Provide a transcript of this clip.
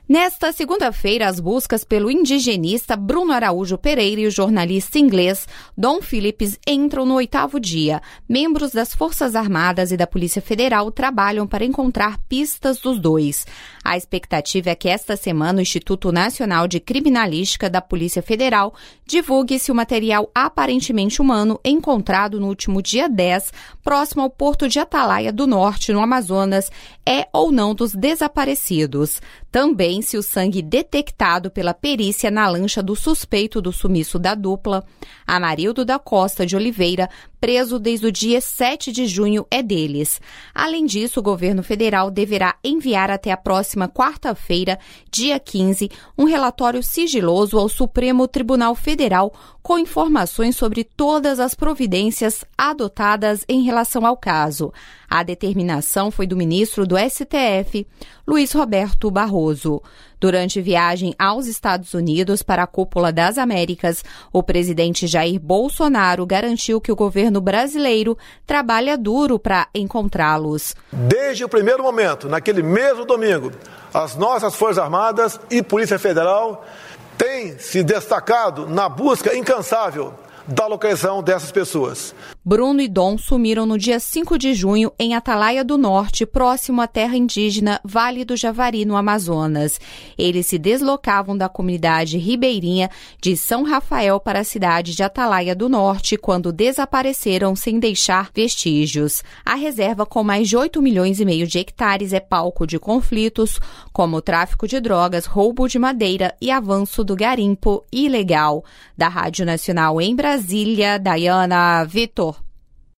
Nesta segunda-feira, as buscas pelo indigenista Bruno Araújo Pereira e o jornalista inglês Dom Phillips entram no 8º dia. Membros das Forças Armadas e da Polícia Federal trabalham para encontrar pistas dos dois. A expectativa é que esta semana o Instituto Nacional de Criminalística da Polícia Federal divulgue se o material aparentemente humano encontrado no último dia 10, próximo ao porto de Atalaia do Norte, no Amazonas, é ou não dos desaparecidos. Também se o sangue detectado pela perícia na lancha do suspeito do sumiço da dupla, Amarildo da Costa de Oliveira, preso desde o dia 7 de junho, é deles. Além disso, o governo federal deverá enviar até a próxima quarta-feira, dia 15, um relatório sigiloso ao Supremo Tribunal Federal com informações sobre todas as providências adotadas em relação ao caso. A determinação foi do ministro do STF, Luiz Roberto Barroso. Durante viagem aos Estados Unidos para a Cúpula das Américas, o presidente Jair Bolsonaro garantiu que o governo brasileiro trabalha duro para encontrá-los. Desde o primeiro momento, naquele mesmo domingo, as nossas Forças Armadas e Polícia Federal têm se destacado na busca incansável da localização dessas pessoas. Bruno e Dom sumiram no dia 5 de junho em Atalaia do Norte, próximo à terra indígena Vale do Javari, no Amazonas. Eles se deslocavam da comunidade ribeirinha de São Rafael para a cidade de Atalaia do Norte quando desapareceram sem deixar vestígios. A reserva, com mais de 8,5 milhões de hectares, é palco de conflitos como o tráfico de drogas, roubo de madeira e avanço do garimpo ilegal. Da Rádio Nacional em Brasília, Dayana Vitor.